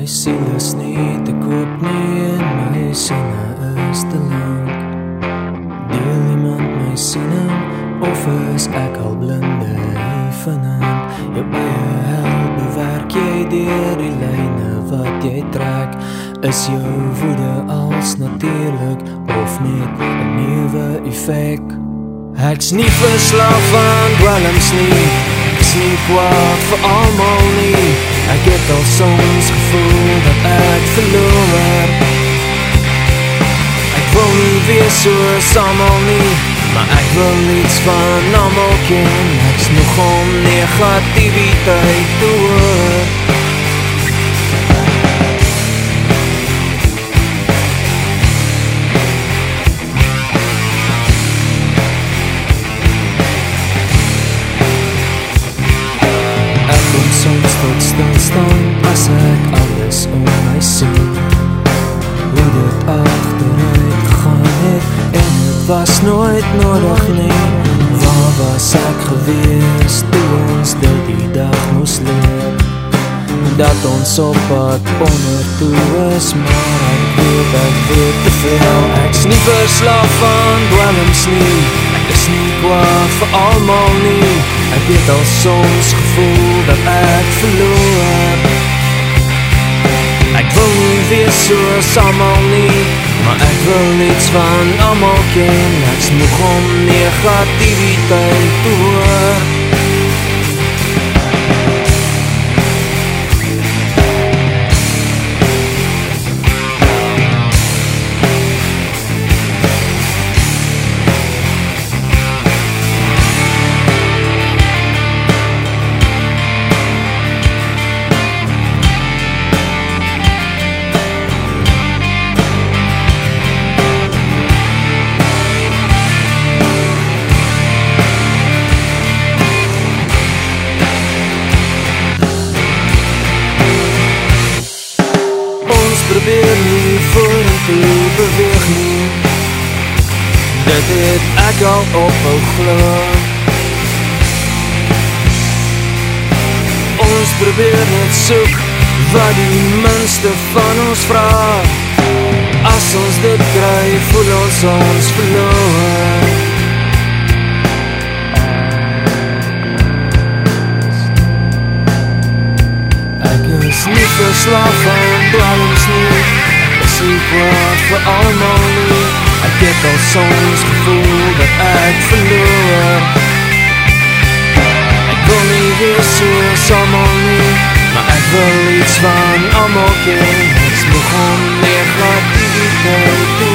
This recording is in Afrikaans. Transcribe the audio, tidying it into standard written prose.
My siel is nie te koop nie en my sinne is te lang. Deel iemand my siening, of is ek al blinde vanand? Jou eie hel bewerk jy deur die lyne wat jy trek. Is jou woede als natuurlijk, of net 'n nuwe effek? Ek's nie verslaaf aan dwelms nie, ek's nie kwaad vir almal nie. Ek het al soms gevoel dat ek verloor. Ek wil nie wees soos almal nie, maar ek wil iets van almal ken. Ek's nog om negativiteit te hoor. Soms tot stilstaan as ek alles om my sien, hoe dit agteruit gegaan het en het was nooit nodig nie. Waar was ek gewees toe ons dit die dag moes leer? Dat ons op pad onder toe is, maar ek weet te veel. Ek's nie verslaaf aan dwelms nie, ek is nie kwaad vir almal nie. Ek het al soms gevoel dat ek verloor. Ek wil nie wees soos almal nie, maar ek wil iets van almal ken. Ek's nog om negativiteit te hoor. Probeer nie vorentoe beweeg nie, dit het ek al ophou glo. Ons probeer net soek wat die minste van ons vraag. As ons dit kry, voel ons verloor. Is nie verslaaf aan dwelms nie, is nie kwaad vir almal nie. Ek het al soms gevoel dat ek verloor. Ek wil nie wees soos almal nie, maar ek wil iets van almal ken. Ek's nog om negativiteit te